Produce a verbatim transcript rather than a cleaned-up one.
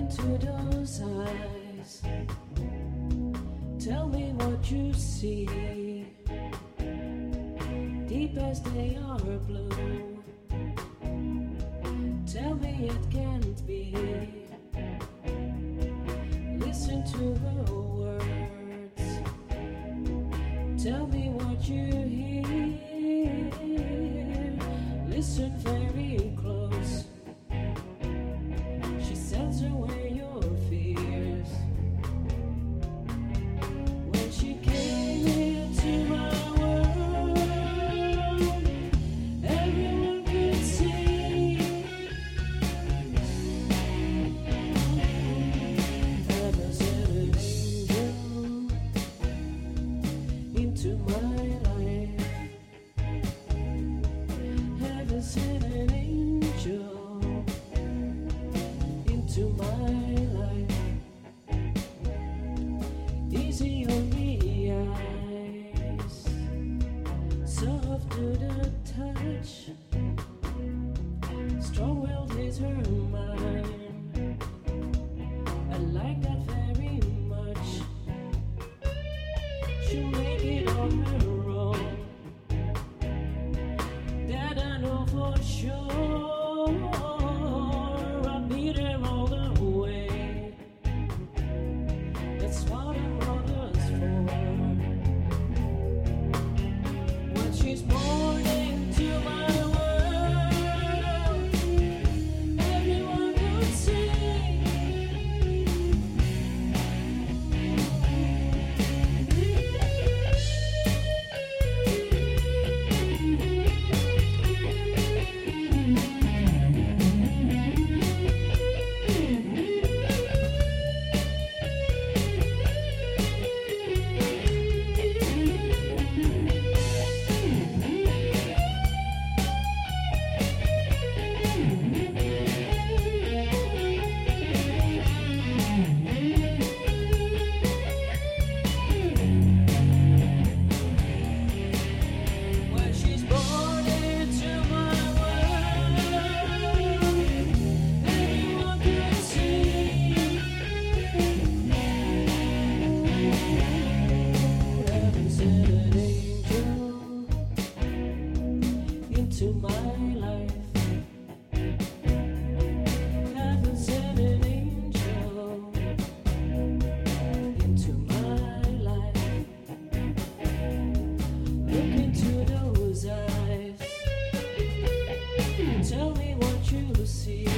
into those eyes. Tell me what you see. Deep as they are blue. Tell me it can't be. Listen to the words. Tell me what you hear. Listen very close. She sends away your fears. When she came into my world, everyone could see. Heaven sent an angel into my life. Heaven sent an angel into my life. Easy on the eyes, soft to the touch. Strong-willed is her mind. I like that very much. She'll make it on her own. That I know for sure. I beat her all the way. That's what a mother's for. When she's born into my world, everyone could see. When she's born into my world, everyone could see. Heaven sent an angel into my life. Heaven sent an angel into my life. Look into those eyes. Tell me what you see.